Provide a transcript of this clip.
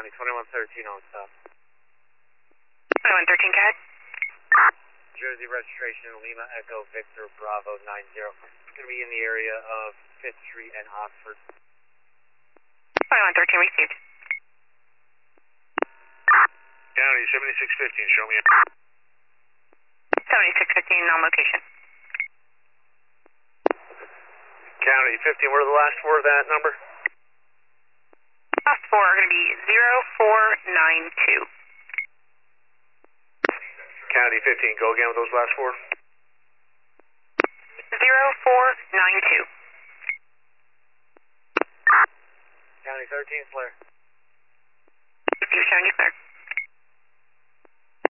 County 2113 on stop. 2113, go ahead. Jersey registration, Lima Echo Victor Bravo 90. It's going to be in the area of 5th Street and Oxford. 2113 received. County 7615, show me. 7615 on location. County 15, what are the last four of that number? Last four are going to be 0492. County 15, go again with those last four. 0492. County 13, Flare. You're showing you clear.